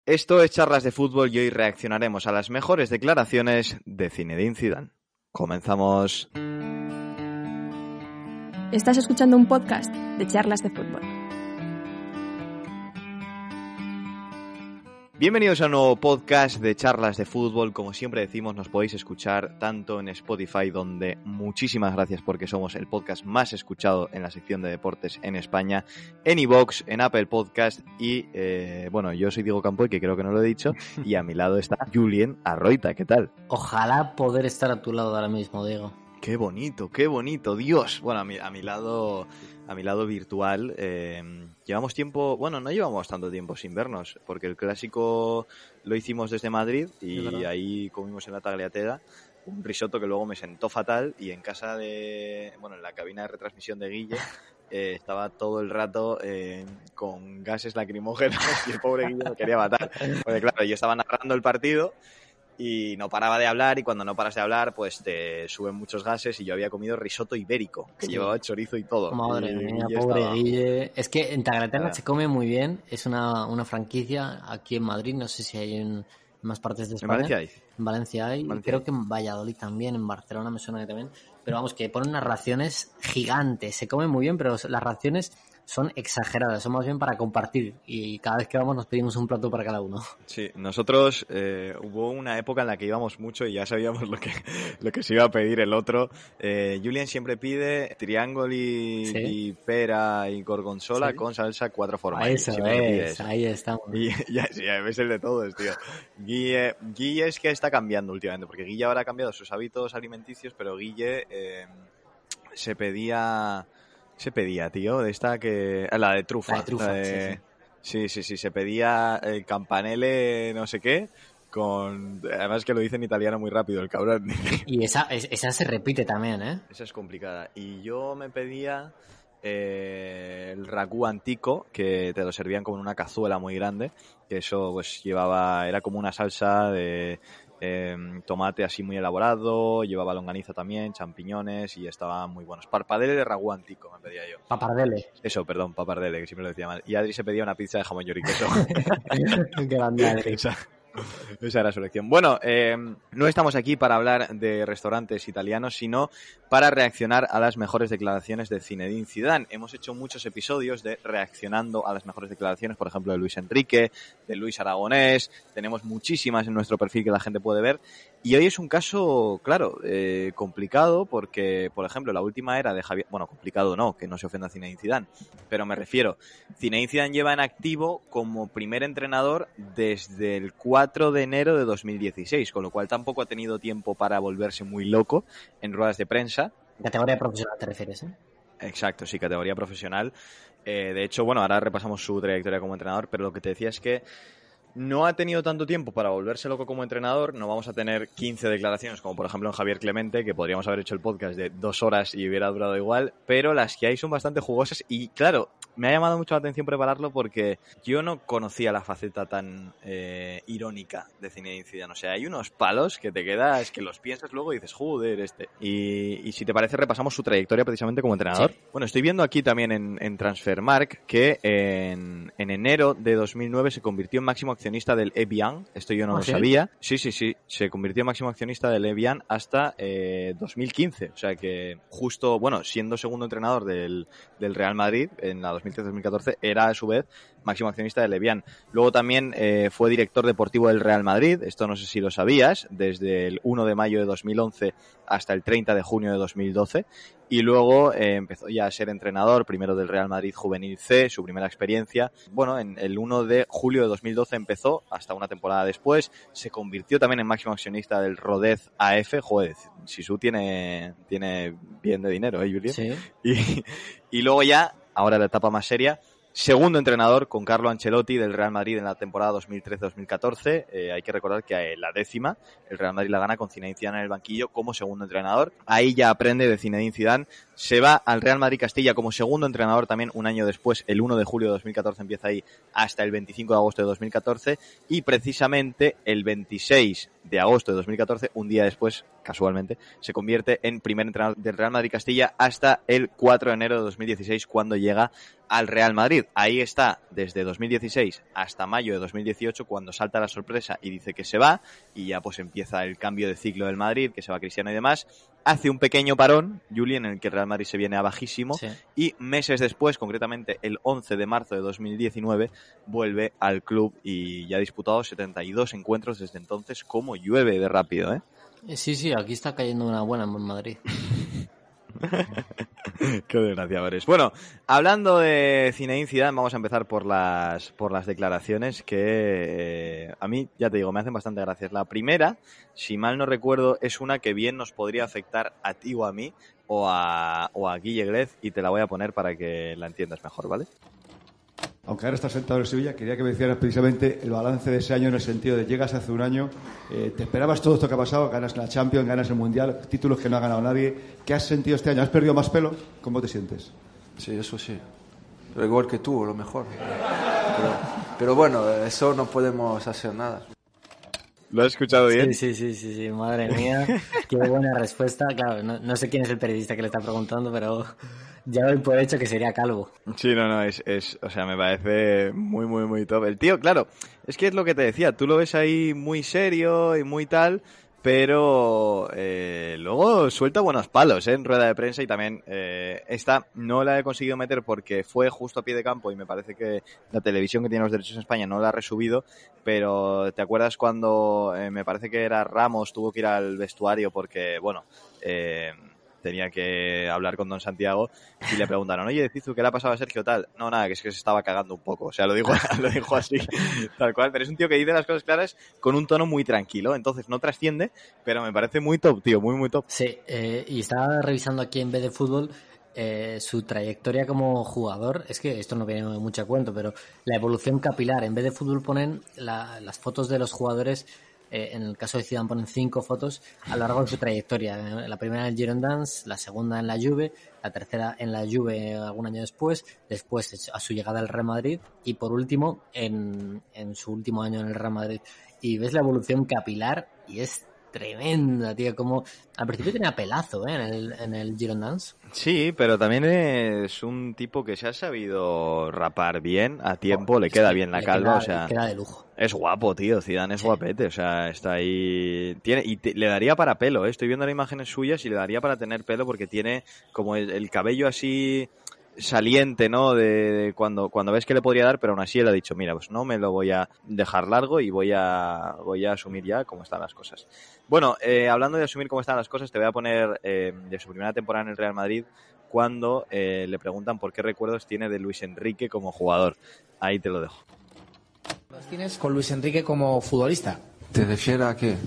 Esto es Charlas de Fútbol y hoy reaccionaremos a las mejores declaraciones de Zinedine Zidane. Comenzamos. Estás escuchando un podcast de Charlas de Fútbol. Bienvenidos a un nuevo podcast de Charlas de Fútbol. Como siempre decimos, nos podéis escuchar tanto en Spotify, donde muchísimas gracias porque somos el podcast más escuchado en la sección de deportes en España, en iVoox, en Apple Podcast y, yo soy Diego Campoy, que creo que no lo he dicho, y a mi lado está Julien Arroita. ¿Qué tal? Ojalá poder estar a tu lado ahora mismo, Diego. Qué bonito, Dios. Bueno, a mi lado virtual, llevamos tiempo, no llevamos tanto tiempo sin vernos, porque el clásico lo hicimos desde Madrid y ahí comimos en la Tagliatella un risotto que luego me sentó fatal y en casa en la cabina de retransmisión de Guille estaba todo el rato con gases lacrimógenos y el pobre Guille me quería matar. Porque claro, yo estaba narrando el partido y no paraba de hablar, y cuando no paras de hablar pues te suben muchos gases, y yo había comido risotto ibérico, que llevaba chorizo y todo. Madre mía, pobre Guille. Es que en Tagliatella se come muy bien, es una franquicia aquí en Madrid, no sé si hay en más partes de España. En Valencia hay. Creo que en Valladolid también, en Barcelona me suena que también. Pero vamos, que ponen unas raciones gigantes, se come muy bien, pero las raciones son exageradas, son más bien para compartir, y cada vez que vamos nos pedimos un plato para cada uno. Sí, nosotros hubo una época en la que íbamos mucho y ya sabíamos lo que se iba a pedir el otro. Julien siempre pide triangoli y pera y gorgonzola con salsa 4 formaggi. Eso es, ahí estamos. Y ya ves el de todos, tío. Guille es que está cambiando últimamente, porque Guille ahora ha cambiado sus hábitos alimenticios, pero Guille se pedía, tío, de esta que... La de trufa. La de trufa, sí, se pedía el campanelle no sé qué, además que lo dice en italiano muy rápido el cabrón. Y esa se repite también, ¿eh? Esa es complicada. Y yo me pedía el ragú antico, que te lo servían como en una cazuela muy grande, que eso pues era como una salsa de... tomate así muy elaborado, llevaba longaniza también, champiñones, y estaban muy buenos. Parpadele de ragú antico me pedía yo. Papardelle. Eso, perdón, papardele, que siempre lo decía mal. Y Adri se pedía una pizza de jamón york y queso. Qué grande, Adri. Esa era su elección. Bueno, no estamos aquí para hablar de restaurantes italianos, sino para reaccionar a las mejores declaraciones de Zinedine Zidane. Hemos hecho muchos episodios de reaccionando a las mejores declaraciones, por ejemplo, de Luis Enrique, de Luis Aragonés. Tenemos muchísimas en nuestro perfil que la gente puede ver. Y hoy es un caso, claro, complicado, porque, por ejemplo, la última era de Javier... Bueno, complicado no, que no se ofenda a Zinedine Zidane, pero me refiero, Zinedine Zidane lleva en activo como primer entrenador desde el 4 de enero de 2016, con lo cual tampoco ha tenido tiempo para volverse muy loco en ruedas de prensa. Categoría profesional te refieres, ¿eh? Exacto, sí, categoría profesional. De hecho, ahora repasamos su trayectoria como entrenador, pero lo que te decía es que no ha tenido tanto tiempo para volverse loco como entrenador. No vamos a tener 15 declaraciones, como por ejemplo en Javier Clemente, que podríamos haber hecho el podcast de 2 horas y hubiera durado igual, pero las que hay son bastante jugosas. Y claro, me ha llamado mucho la atención prepararlo porque yo no conocía la faceta tan irónica de Zinedine Zidane. O sea, hay unos palos que te quedas, que los piensas luego y dices, joder, Y si te parece, repasamos su trayectoria precisamente como entrenador. Sí. Bueno, estoy viendo aquí también en Transfermarkt que en enero de 2009 se convirtió en máximo accionista del Evian. Esto yo no lo sabía. Sí. Se convirtió en máximo accionista del Evian hasta 2015. O sea que justo, siendo segundo entrenador del Real Madrid en la 2013-2014, era a su vez máximo accionista del Evian. Luego también fue director deportivo del Real Madrid. Esto no sé si lo sabías. Desde el 1 de mayo de 2011 hasta el 30 de junio de 2012. Y luego empezó ya a ser entrenador, primero del Real Madrid Juvenil C, su primera experiencia. En el 1 de julio de 2012 empezó, hasta una temporada después. Se convirtió también en máximo accionista del Rodez AF. Joder, Sisu tiene bien de dinero, Julien? Sí. Y luego ya, ahora la etapa más seria, segundo entrenador con Carlo Ancelotti del Real Madrid en la temporada 2013-2014. Hay que recordar que la 10ª, el Real Madrid la gana con Zinedine Zidane en el banquillo como segundo entrenador. Ahí ya aprende de Zinedine Zidane. Se va al Real Madrid Castilla como segundo entrenador también un año después, el 1 de julio de 2014 empieza ahí hasta el 25 de agosto de 2014. Y precisamente el 26 de agosto de 2014, un día después, casualmente, se convierte en primer entrenador del Real Madrid Castilla hasta el 4 de enero de 2016, cuando llega al Real Madrid. Ahí está desde 2016 hasta mayo de 2018, cuando salta la sorpresa y dice que se va, y ya pues empieza el cambio de ciclo del Madrid, que se va Cristiano y demás. Hace un pequeño parón, Juli, en el que el Real Madrid se viene a bajísimo, sí. Y meses después, concretamente el 11 de marzo de 2019, vuelve al club y ya ha disputado 72 encuentros desde entonces. Como llueve de rápido, ¿eh? Sí, aquí está cayendo una buena en Madrid. Qué desgraciadores. Bueno, hablando de Zinedine Zidane, vamos a empezar por las declaraciones que a mí, ya te digo, me hacen bastante gracias. La primera, si mal no recuerdo, es una que bien nos podría afectar a ti o a mí o a Guille Glez, y te la voy a poner para que la entiendas mejor, ¿vale? Aunque ahora estás sentado en Sevilla, quería que me hicieras precisamente el balance de ese año, en el sentido de llegas hace un año, te esperabas todo esto que ha pasado, ganas la Champions, ganas el Mundial, títulos que no ha ganado nadie. ¿Qué has sentido este año? ¿Has perdido más pelo? ¿Cómo te sientes? Sí, eso sí. Pero igual que tú, lo mejor. Pero bueno, eso no podemos hacer nada. ¿Lo has escuchado bien? Sí, madre mía, qué buena respuesta. Claro, no sé quién es el periodista que le está preguntando, pero ya doy por hecho que sería calvo. Sí, no, o sea, me parece muy, muy, muy top. El tío, claro, es que es lo que te decía, tú lo ves ahí muy serio y muy tal, pero luego suelta buenos palos en rueda de prensa, y también esta no la he conseguido meter porque fue justo a pie de campo y me parece que la televisión que tiene los derechos en España no la ha resubido, pero ¿te acuerdas cuando me parece que era Ramos, tuvo que ir al vestuario porque, bueno, tenía que hablar con Don Santiago y le preguntaron, oye, Cizu, ¿qué le ha pasado a Sergio tal? No, nada, que es que se estaba cagando un poco. O sea, lo dijo así, tal cual. Pero es un tío que dice las cosas claras con un tono muy tranquilo. Entonces no trasciende, pero me parece muy top, tío, muy, muy top. Sí, y estaba revisando aquí en BD Fútbol su trayectoria como jugador. Es que esto no viene mucho a cuento, pero la evolución capilar. En BD Fútbol ponen las fotos de los jugadores. En el caso de Zidane ponen 5 fotos a lo largo de su trayectoria. La primera en el Girondins, la segunda en la Juve, la tercera en la Juve algún año después a su llegada al Real Madrid, y por último en su último año en el Real Madrid. Y ves la evolución capilar y es tremenda, tío. Como al principio tenía pelazo en el Girondins. Sí, pero también es un tipo que se ha sabido rapar bien a tiempo, le queda bien la calva, o sea, queda de lujo. Es guapo, tío, Zidane es guapete, o sea, está ahí, le daría para pelo, estoy viendo las imágenes suyas y le daría para tener pelo, porque tiene como el cabello así saliente, ¿no? De cuando ves que le podría dar, pero aún así él ha dicho, mira, pues no me lo voy a dejar largo y voy a asumir ya cómo están las cosas. Bueno, hablando de asumir cómo están las cosas, te voy a poner de su primera temporada en el Real Madrid, cuando le preguntan por qué recuerdos tiene de Luis Enrique como jugador. Ahí te lo dejo. ¿Los tienes con Luis Enrique como futbolista? ¿Te refieres a qué?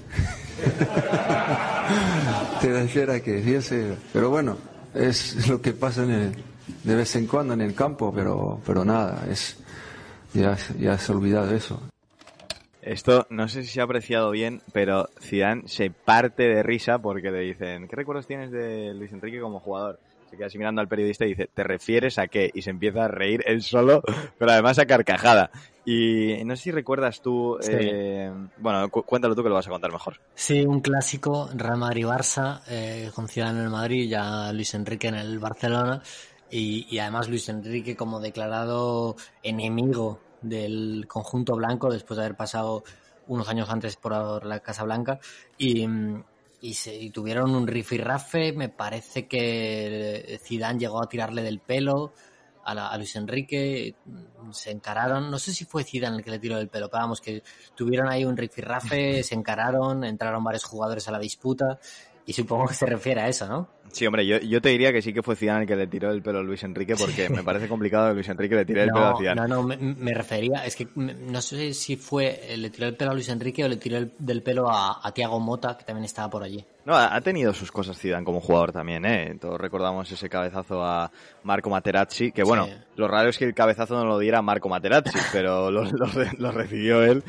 ¿Te refieres a qué? Sí, sí. Pero bueno, es lo que pasa de vez en cuando en el campo, pero nada, ya se ha olvidado eso. Esto no sé si se ha apreciado bien, pero Zidane se parte de risa porque le dicen, ¿qué recuerdos tienes de Luis Enrique como jugador? Se queda así mirando al periodista y dice, ¿te refieres a qué? Y se empieza a reír él solo, pero además a carcajada. Y no sé si recuerdas tú, sí. Bueno, cuéntalo tú que lo vas a contar mejor. Sí, un clásico, Real Madrid-Barça, con Zidane en el Madrid, ya Luis Enrique en el Barcelona, y además Luis Enrique como declarado enemigo del conjunto blanco después de haber pasado unos años antes por la Casa Blanca, y tuvieron un rifirrafe. Me parece que Zidane llegó a tirarle del pelo a Luis Enrique, se encararon, no sé si fue Zidane el que le tiró del pelo, pero vamos, que tuvieron ahí un rifirrafe, se encararon, entraron varios jugadores a la disputa, y supongo que se refiere a eso, ¿no? Sí, hombre, yo te diría que sí que fue Zidane el que le tiró el pelo a Luis Enrique, porque me parece complicado que Luis Enrique le tire el pelo a Zidane. No, me refería, es que no sé si le tiró el pelo a Luis Enrique o le tiró del pelo a Thiago Motta, que también estaba por allí. No, ha tenido sus cosas Zidane como jugador también, ¿eh? Todos recordamos ese cabezazo a Marco Materazzi, que bueno, sí. Lo raro es que el cabezazo no lo diera Marco Materazzi, pero lo recibió él.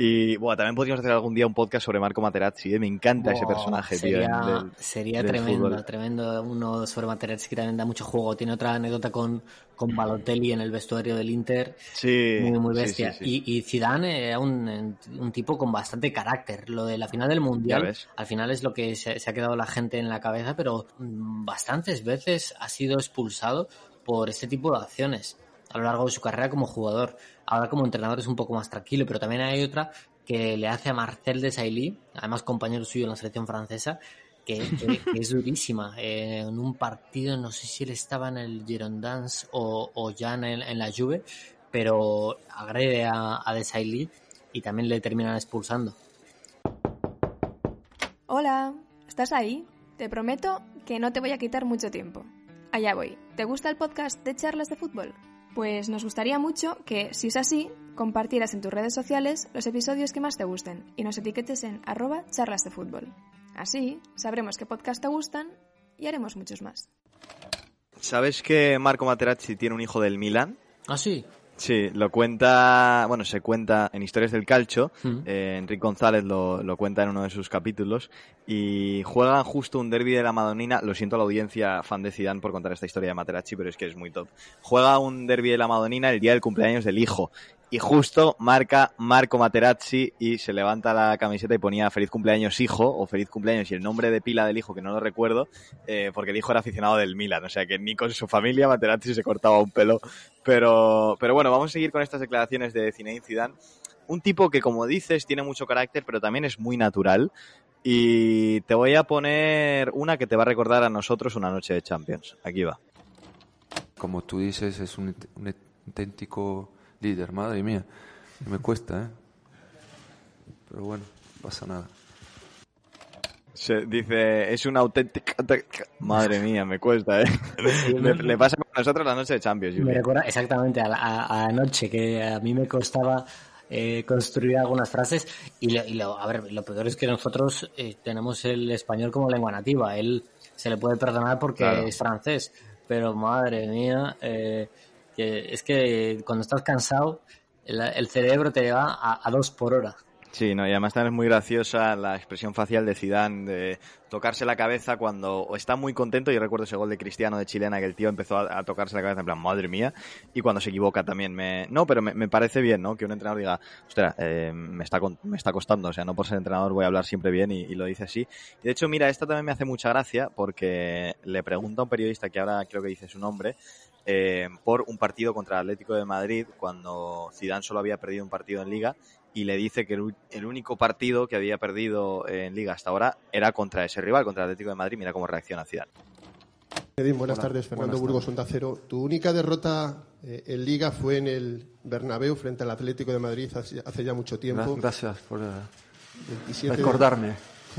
Y bueno, también podríamos hacer algún día un podcast sobre Marco Materazzi, ¿eh? Me encanta ese personaje, tío. Sería del tremendo, fútbol. tremendo. Uno sobre Materazzi que también da mucho juego. Tiene otra anécdota con Balotelli en el vestuario del Inter. Sí, Muy, muy sí, bestia. sí, sí. Y Zidane era un tipo con bastante carácter. Lo de la final del Ya Mundial, ves. al final es lo que se ha quedado la gente en la cabeza, pero bastantes veces ha sido expulsado por este tipo de acciones a lo largo de su carrera como jugador. Ahora como entrenador es un poco más tranquilo, pero también hay otra que le hace a Marcel Desailly, además compañero suyo en la selección francesa, que es durísima. En un partido, no sé si él estaba en el Girondins o ya en la Juve, pero agrede a Desailly y también le terminan expulsando. Hola, ¿estás ahí? Te prometo que no te voy a quitar mucho tiempo. Allá voy. ¿Te gusta el podcast de Charlas de Fútbol? Pues nos gustaría mucho que, si es así, compartieras en tus redes sociales los episodios que más te gusten y nos etiquetes en @charlasdefutbol. Así sabremos qué podcast te gustan y haremos muchos más. ¿Sabes que Marco Materazzi tiene un hijo del Milan? ¿Ah, sí? Sí, lo cuenta, bueno, se cuenta en Historias del Calcio, Enrique González lo cuenta en uno de sus capítulos, y juegan justo un derbi de la Madonina. Lo siento a la audiencia fan de Zidane por contar esta historia de Materazzi, pero es que es muy top. Juega un derbi de la Madonina el día del cumpleaños del hijo, y justo marca Marco Materazzi y se levanta la camiseta y ponía feliz cumpleaños hijo, o feliz cumpleaños y el nombre de pila del hijo, que no lo recuerdo, porque el hijo era aficionado del Milan, o sea que ni con su familia Materazzi se cortaba un pelo. Pero bueno, vamos a seguir con estas declaraciones de Zinedine Zidane. Un tipo que, como dices, tiene mucho carácter, pero también es muy natural. Y te voy a poner una que te va a recordar a nosotros una noche de Champions. Aquí va. Como tú dices, es un auténtico líder, madre mía. Me cuesta, ¿eh? Pero bueno, no pasa nada. Se dice, es una auténtica... Madre mía, me cuesta, ¿eh? Le pasa con nosotros la noche de Champions, Me Julián. recuerda exactamente a anoche, que a mí me costaba construir algunas frases a ver, lo peor es que nosotros tenemos el español como lengua nativa. Él se le puede perdonar porque Claro. es francés, pero madre mía, que es que cuando estás cansado el cerebro te va a 2 por hora. Sí, no, y además también es muy graciosa la expresión facial de Zidane de tocarse la cabeza cuando está muy contento. Yo recuerdo ese gol de Cristiano de chilena que el tío empezó a tocarse la cabeza en plan, madre mía, y cuando se equivoca también pero me parece bien, ¿no? Que un entrenador diga, ostras, me está costando, o sea, no por ser entrenador voy a hablar siempre bien y lo dice así. Y de hecho, mira, esta también me hace mucha gracia porque le pregunta a un periodista, que ahora creo que dice su nombre, por un partido contra el Atlético de Madrid cuando Zidane solo había perdido un partido en Liga, y le dice que el único partido que había perdido en Liga hasta ahora era contra ese rival, contra el Atlético de Madrid. Mira cómo reacciona Zidane. Edín, buenas tardes. Fernando Burgos, Onda Cero. Tu única derrota en Liga fue en el Bernabéu frente al Atlético de Madrid hace ya mucho tiempo. Gracias por 27 recordarme.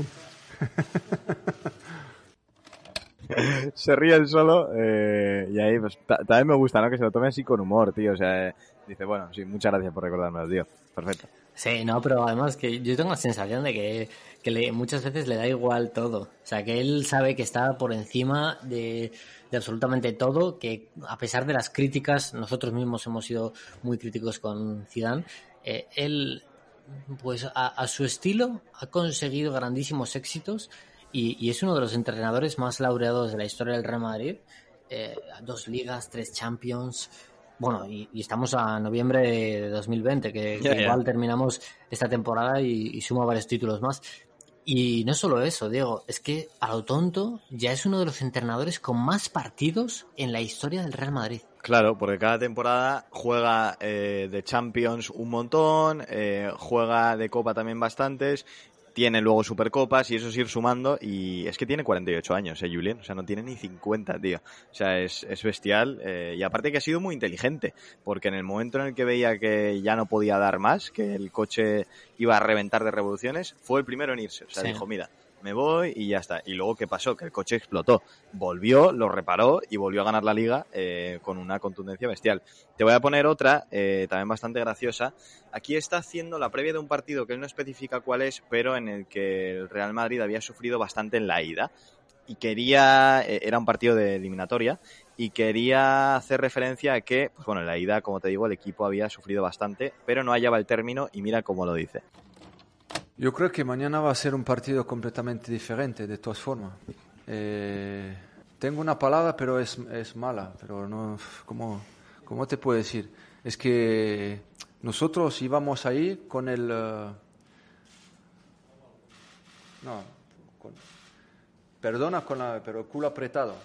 Se ríe él solo y ahí pues también me gusta, ¿no? Que se lo tome así con humor, tío. O sea, dice, bueno, sí, muchas gracias por recordármelo, tío. Perfecto. Sí, no, pero además que yo tengo la sensación de que muchas veces le da igual todo. O sea, que él sabe que está por encima de absolutamente todo, que a pesar de las críticas, nosotros mismos hemos sido muy críticos con Zidane, él, pues a su estilo, ha conseguido grandísimos éxitos y es uno de los entrenadores más laureados de la historia del Real Madrid. 2 ligas, 3 Champions... Bueno, y estamos a noviembre de 2020, que igual terminamos esta temporada y suma varios títulos más. Y no solo eso, Diego, es que a lo tonto ya es uno de los entrenadores con más partidos en la historia del Real Madrid. Claro, porque cada temporada juega de Champions un montón, juega de Copa también bastantes, tiene luego Supercopas y eso es ir sumando, y es que tiene 48 años, Julián, o sea, no tiene ni 50, tío. O sea, es bestial, y aparte que ha sido muy inteligente, porque en el momento en el que veía que ya no podía dar más, que el coche iba a reventar de revoluciones, fue el primero en irse. O sea, dijo, mira, me voy y ya está. Y luego, ¿qué pasó? Que el coche explotó. Volvió, lo reparó y volvió a ganar la Liga con una contundencia bestial. Te voy a poner otra, también bastante graciosa. Aquí está haciendo la previa de un partido que él no especifica cuál es, pero en el que el Real Madrid había sufrido bastante en la ida. Y era un partido de eliminatoria, y quería hacer referencia a que, pues bueno, en la ida, como te digo, el equipo había sufrido bastante, pero no hallaba el término y mira cómo lo dice. Yo creo que mañana va a ser un partido completamente diferente, de todas formas. Tengo una palabra, pero es mala, pero no, ¿cómo te puedo decir? Es que nosotros íbamos ahí con el... pero el culo apretado.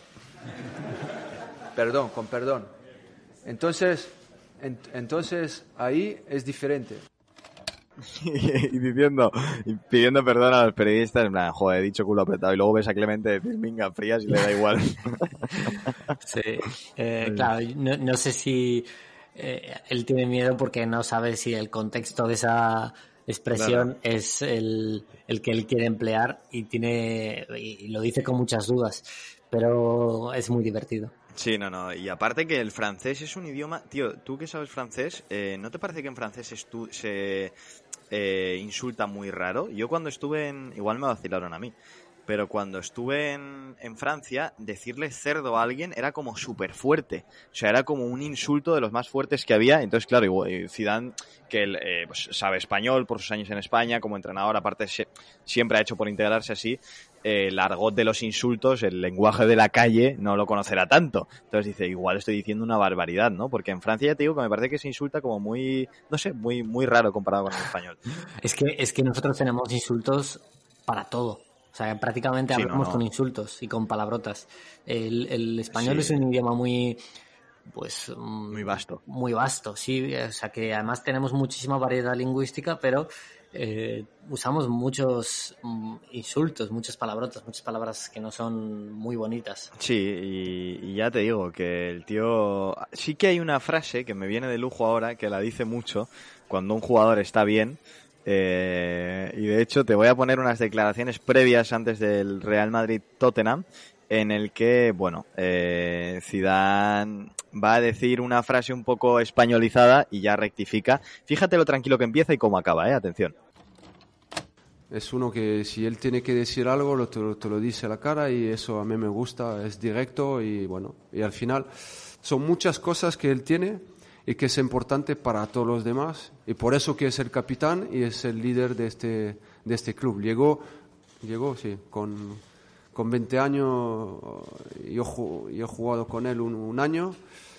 Con perdón. Entonces ahí es diferente. y pidiendo perdón a los periodistas, en plan, joder, he dicho culo apretado, y luego ves a Clemente decir minga frías y le da igual. Sí, claro, no sé si él tiene miedo porque no sabe si el contexto de esa expresión es el que él quiere emplear y lo dice con muchas dudas, pero es muy divertido. Sí, no, y aparte que el francés es un idioma... Tío, tú que sabes francés, ¿no te parece que en francés se insulta muy raro? Yo cuando estuve igual me vacilaron a mí, pero cuando estuve en Francia, decirle cerdo a alguien era como súper fuerte. O sea, era como un insulto de los más fuertes que había. Entonces, claro, Zidane, que pues, sabe español por sus años en España, como entrenador, aparte siempre ha hecho por integrarse así, el argot de los insultos, el lenguaje de la calle, no lo conocerá tanto. Entonces dice, igual estoy diciendo una barbaridad, ¿no? Porque en Francia ya te digo que me parece que se insulta como muy, no sé, muy, muy raro comparado con el español. Es que nosotros tenemos insultos para todo. O sea, prácticamente hablamos con insultos y con palabrotas. El español es un idioma muy vasto. Muy vasto, sí. O sea, que además tenemos muchísima variedad lingüística, pero usamos muchos insultos, muchas palabrotas, muchas palabras que no son muy bonitas. Sí, y ya te digo que el tío... Sí que hay una frase que me viene de lujo ahora, que la dice mucho cuando un jugador está bien. Y de hecho te voy a poner unas declaraciones previas antes del Real Madrid-Tottenham, en el que, bueno, Zidane va a decir una frase un poco españolizada y ya rectifica. Fíjate lo tranquilo que empieza y cómo acaba, atención. Es uno que si él tiene que decir algo, te lo dice a la cara, y eso a mí me gusta, es directo, y bueno, y al final son muchas cosas que él tiene y que es importante para todos los demás, y por eso que es el capitán y es el líder de este club. Llegó sí, con 20 años, yo he jugado con él un año,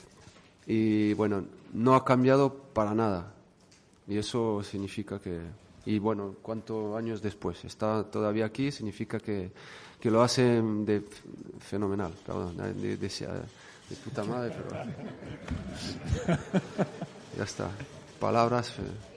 y bueno, no ha cambiado para nada, y eso significa que, y bueno, cuántos años después está todavía aquí, significa que lo hace de fenomenal, perdón, de puta madre, pero ya está, palabras.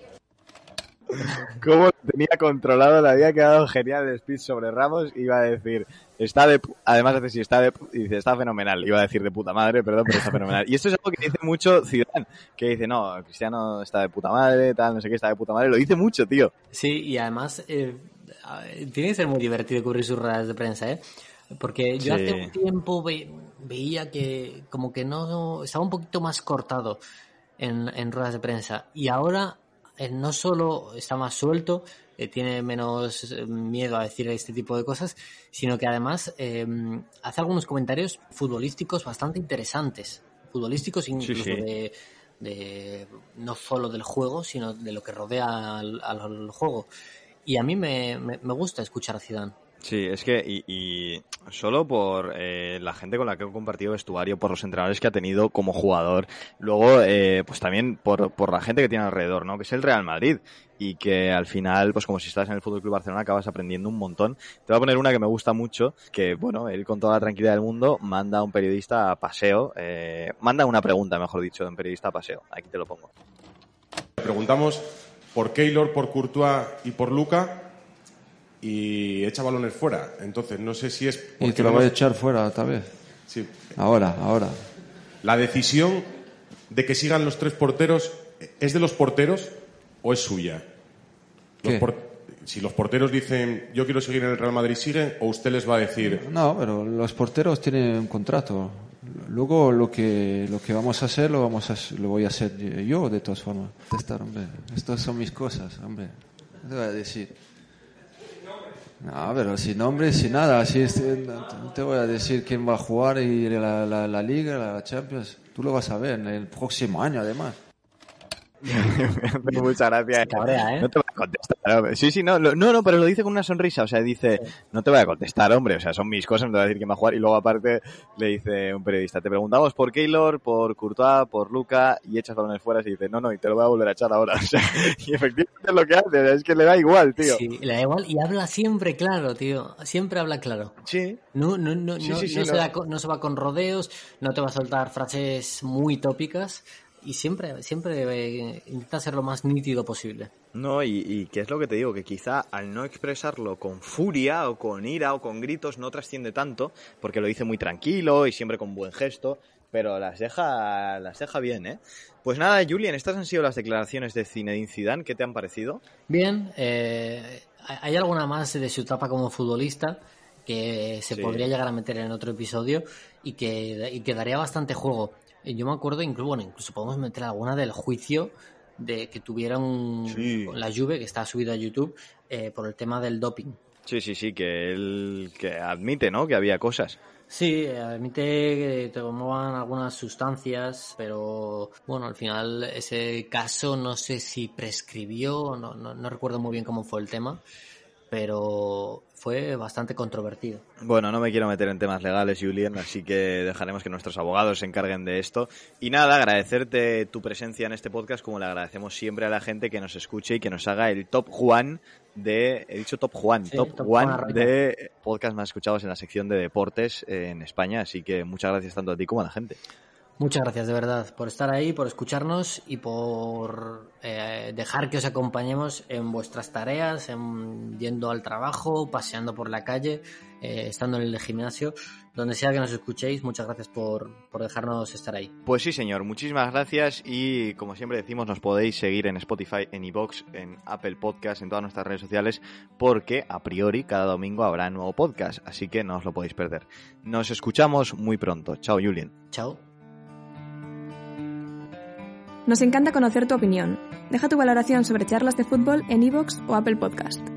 Cómo tenía controlado, le había quedado genial el speech sobre Ramos. Iba a decir, además de si está y dice, está fenomenal. Iba a decir de puta madre, perdón, pero está fenomenal. Y esto es algo que dice mucho Zidane, que dice, no, Cristiano está de puta madre, tal, no sé qué, está de puta madre. Lo dice mucho, tío. Sí, y además tiene que ser muy divertido cubrir sus ruedas de prensa, porque yo hace un tiempo veía que como que no estaba un poquito más cortado en ruedas de prensa, y ahora no solo está más suelto, tiene menos miedo a decir este tipo de cosas, sino que además hace algunos comentarios futbolísticos bastante interesantes, futbolísticos incluso de no solo del juego, sino de lo que rodea al juego. Y a mí me gusta escuchar a Zidane. Sí, es que y solo por la gente con la que he compartido vestuario, por los entrenadores que ha tenido como jugador, luego pues también por la gente que tiene alrededor, ¿no? Que es el Real Madrid, y que al final, pues como si estás en el Fútbol Club Barcelona, acabas aprendiendo un montón. Te voy a poner una que me gusta mucho, que bueno, él con toda la tranquilidad del mundo manda a un periodista a paseo, manda una pregunta, mejor dicho, de un periodista a paseo. Aquí te lo pongo. Preguntamos por Keylor, por Courtois y por Luka, y echa balones fuera. Entonces, no sé si es... Y te lo voy a echar fuera tal vez. Sí. Ahora. ¿La decisión de que sigan los tres porteros es de los porteros o es suya? Si los porteros dicen, yo quiero seguir en el Real Madrid, ¿siguen? ¿O usted les va a decir...? No, pero los porteros tienen un contrato. Luego lo que vamos a hacer, lo voy a hacer yo, de todas formas. Hombre. Estas son mis cosas, hombre. ¿Qué te voy a decir? No, pero sin nombre, sin nada. Así no te voy a decir quién va a jugar y la Liga, la Champions. Tú lo vas a ver en el próximo año, además. Muchas gracias. Cabrea, ¿eh? No te voy a contestar, hombre. Sí, no, pero lo dice con una sonrisa. O sea, dice, no te voy a contestar, hombre. O sea, son mis cosas, no te voy a decir quién va a jugar. Y luego, aparte, le dice un periodista, te preguntamos por Keylor, por Courtois, por Luka, y echas balones fuera y dice, no, y te lo voy a volver a echar ahora. O sea, y efectivamente es lo que hace. Es que le da igual, tío. Sí, le da igual y habla siempre claro, tío. Siempre habla claro. Sí. No se va con rodeos, no te va a soltar frases muy tópicas. Y siempre intenta ser lo más nítido posible. No, y qué es lo que te digo, que quizá al no expresarlo con furia o con ira o con gritos no trasciende tanto, porque lo dice muy tranquilo y siempre con buen gesto, pero las deja bien, ¿eh? Pues nada, Julián, estas han sido las declaraciones de Zinedine Zidane, ¿qué te han parecido? Bien, hay alguna más de su etapa como futbolista que se podría llegar a meter en otro episodio y que daría bastante juego. Yo me acuerdo, incluso podemos meter alguna del juicio de que tuvieron con la Juve, que está subida a YouTube, por el tema del doping. Sí, que él que admite, ¿no?, que había cosas. Sí, admite que tomaban algunas sustancias, pero bueno, al final ese caso no sé si prescribió, no recuerdo muy bien cómo fue el tema, pero fue bastante controvertido. Bueno, no me quiero meter en temas legales, Julián, así que dejaremos que nuestros abogados se encarguen de esto. Y nada, agradecerte tu presencia en este podcast, como le agradecemos siempre a la gente que nos escuche y que nos haga el top one de... He dicho top one, sí, top one de podcast más escuchados en la sección de deportes en España. Así que muchas gracias tanto a ti como a la gente. Muchas gracias, de verdad, por estar ahí, por escucharnos y por dejar que os acompañemos en vuestras tareas, yendo al trabajo, paseando por la calle, estando en el gimnasio, donde sea que nos escuchéis. Muchas gracias por dejarnos estar ahí. Pues sí, señor, muchísimas gracias y como siempre decimos, nos podéis seguir en Spotify, en iVoox, en Apple Podcast, en todas nuestras redes sociales, porque a priori cada domingo habrá nuevo podcast, así que no os lo podéis perder. Nos escuchamos muy pronto. Chao, Julián. Chao. Nos encanta conocer tu opinión. Deja tu valoración sobre Charlas de Fútbol en iVoox o Apple Podcast.